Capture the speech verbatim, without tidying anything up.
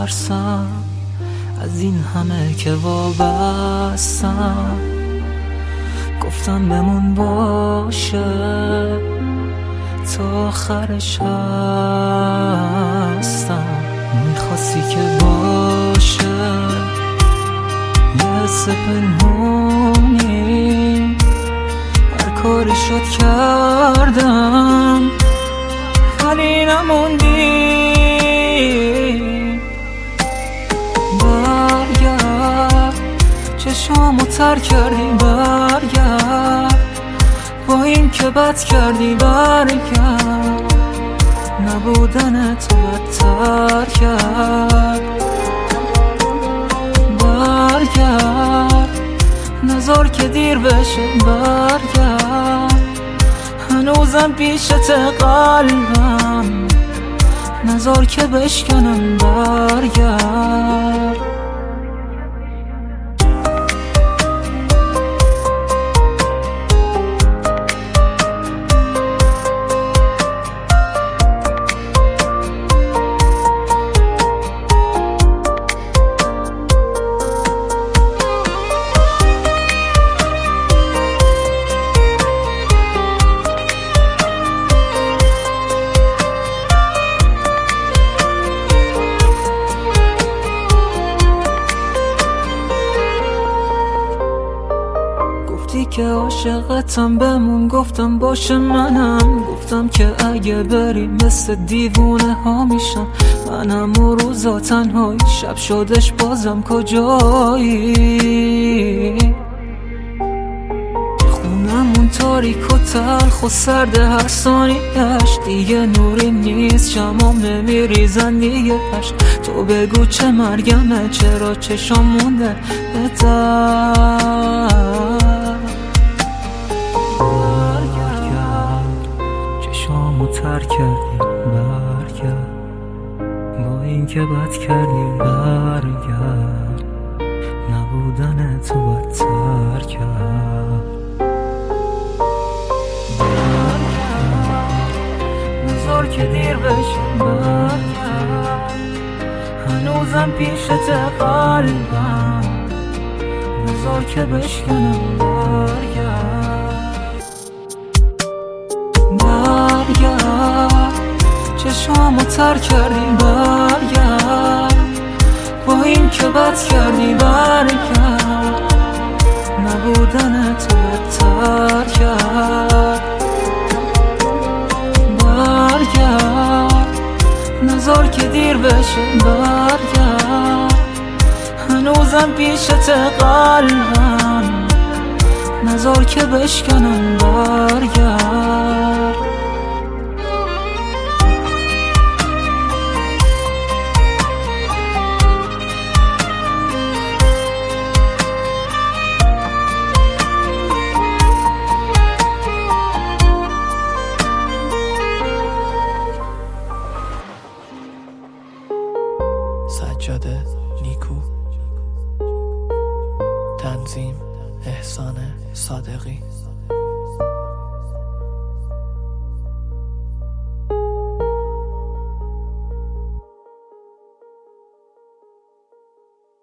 میترسم از این همه که وابستم. گفتم بمون باشه تا آخرش هستم. میخواستی که باشه یه حس پنهونی، هر کاری شد کردم ولی نموندی. برگرد چشامو تر کردی، برگرد با این که بد کردی، برگرد نبودن تو بدتر کرد. برگرد نذار که دیر بشه، برگرد هنوزم پیشت قلبم، نذار که بشکنم، برگرد. گفتی که عاشقتم بمون، گفتم باشه منم. گفتم که اگه بری مثل دیوونه ها میشم. منم و روزا تنهایی، شب شدش بازم کجایی؟ خونمون تاریک و تلخ و سرد هر ثانیه‌اش، دیگه نوری نیست، شمام نمیریزن دیگه پشت. تو بگو چه مرگمه، چرا چشام مونده به در. چشامو تر کردی، برگرد با این که بد کردی، برگرد نبودن تو بدتر کرد. برگرد نذار که دیر بشه، برگرد هنوزم پیشت قلبم، نذار که بشکنم، برگرد. برگرد چشامو تر کردی، برگرد با این که بد کردی، برگرد نبودن تو بدتر کرد. برگرد نذار که دیر بشه، برگرد هنوزم پیشت قلبم، نذار که بشکنم، برگرد.